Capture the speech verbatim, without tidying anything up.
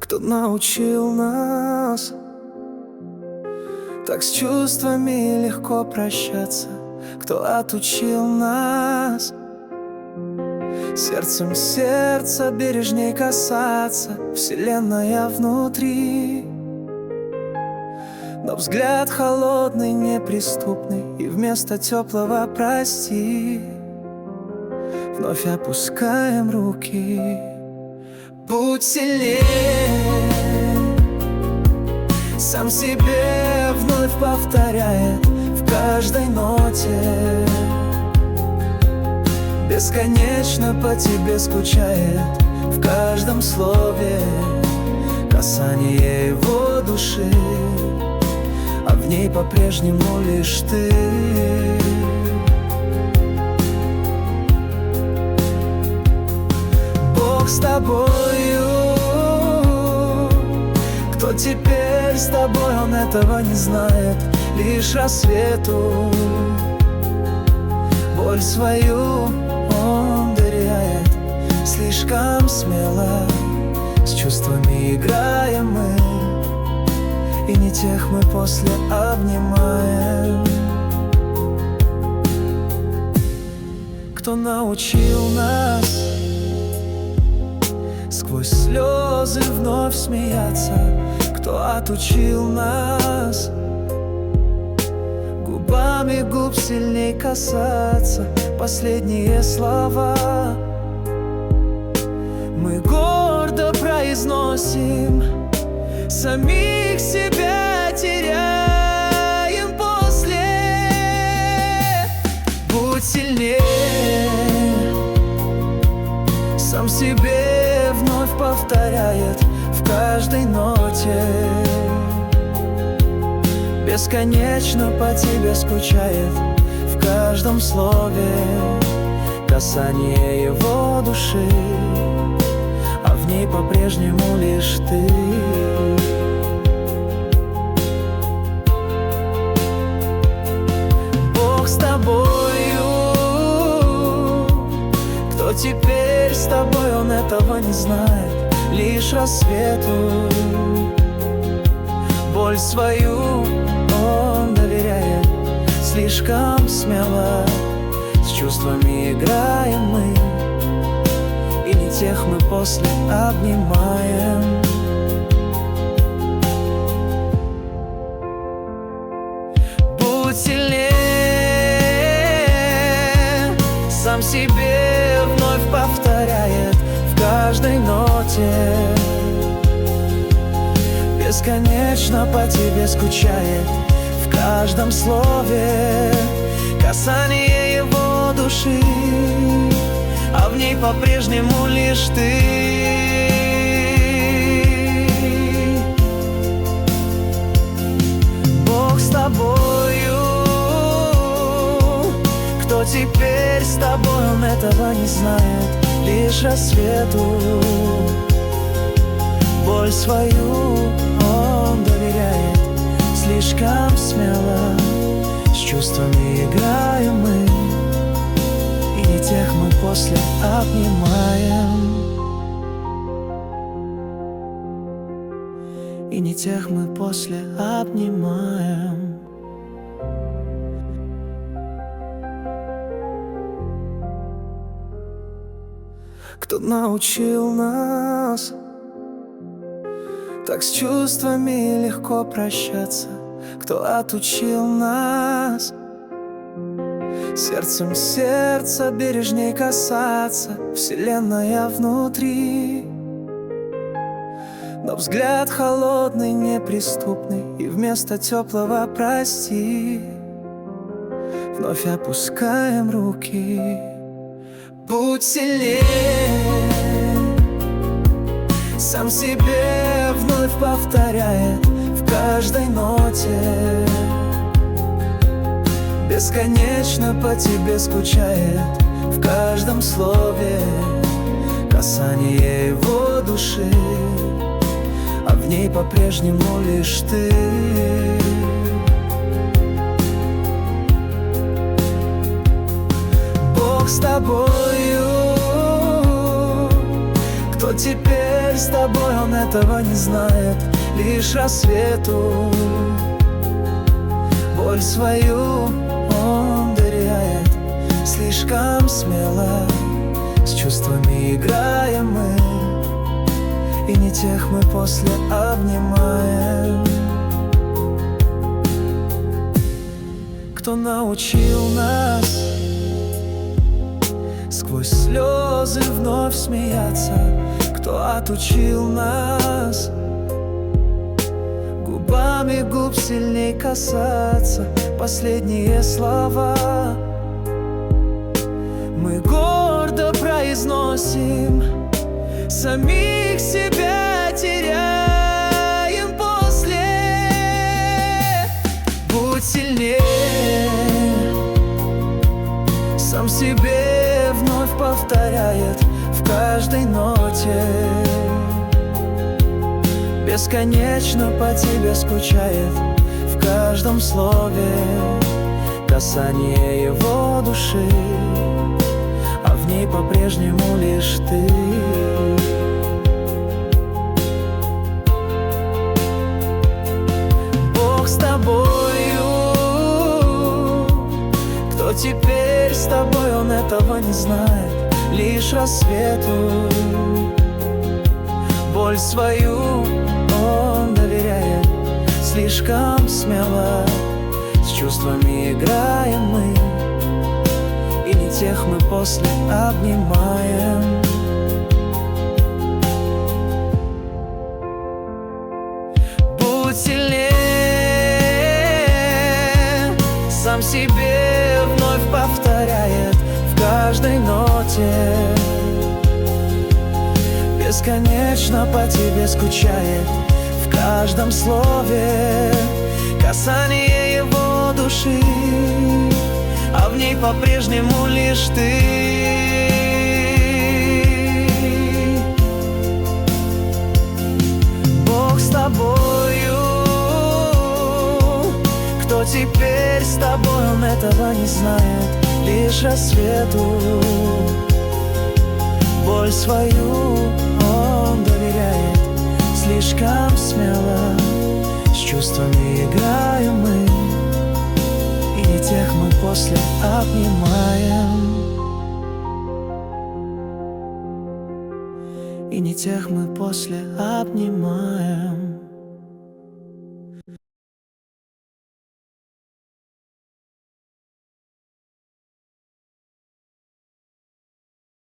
Кто научил нас так с чувствами легко прощаться? Кто отучил нас сердцем сердца бережней касаться? Вселенная внутри, но взгляд холодный, неприступный, и вместо теплого прости вновь опускаем руки. Будь сильнее, сам себе вновь повторяет в каждой ноте. Бесконечно по тебе скучает в каждом слове касание его души, а в ней по-прежнему лишь ты. Бог с тобою. Кто теперь с тобой, он этого не знает. Лишь рассвету боль свою он доверяет. Слишком смело с чувствами играем мы, и не тех мы после обнимаем. Кто научил нас сквозь слезы вновь смеяться? Кто отучил нас губами губ сильней касаться? Последние слова мы гордо произносим, самих себя теряем после. Будь сильнее, сам себе вновь повторяет в каждой ноте. Бесконечно по тебе скучает в каждом слове касание его души, а в ней по-прежнему лишь ты. Бог с тобою. Кто теперь с тобой, он этого не знает. Лишь рассвету боль свою он доверяет. Слишком смело с чувствами играем мы, и не тех мы после обнимаем. Будь сильнее, сам себе вновь повторяет в каждой ноте. Бесконечно по тебе скучает в каждом слове касание его души, а в ней по-прежнему лишь ты. Бог с тобою. Кто теперь с тобой, он этого не знает. Лишь рассвету боль свою он доверяет. Слишком смело с чувствами играем мы, и не тех мы после обнимаем. И не тех мы после обнимаем. Кто научил нас так с чувствами легко прощаться? Кто отучил нас сердцем сердца бережней касаться? Вселенная внутри, но взгляд холодный, неприступный, и вместо теплого прости вновь опускаем руки. Будь сильнее, сам себе вновь повторяет в каждой ноте. Бесконечно по тебе скучает в каждом слове касание его души, а в ней по-прежнему лишь ты. Бог с тобою. Кто теперь с тобой, он этого не знает. Лишь рассвету боль свою он доверяет. Слишком смело с чувствами играем мы, и не тех мы после обнимаем. Кто научил нас сквозь слезы вновь смеяться? Кто отучил нас губами губ сильней касаться? Последние слова мы гордо произносим, самих себя теряем после. Будь сильнее, сам себе вновь повторяет в каждой ноте. Бесконечно по тебе скучает в каждом слове. Касание его души, а в ней по-прежнему лишь ты. Бог с тобою, кто теперь с тобой, он этого не знает. Лишь рассвету боль свою он доверяет. Слишком смело с чувствами играем мы, и не тех мы после обнимаем. Будь сильнее, сам себе вновь повторяет в каждой ноте. Бесконечно по тебе скучает в каждом слове. Касание его души, а в ней по-прежнему лишь ты. Бог с тобою, кто теперь с тобой, он этого не знает. Лишь рассвету боль свою он доверяет. Слишком смело с чувствами играем мы, и не тех мы после обнимаем. И не тех мы после обнимаем.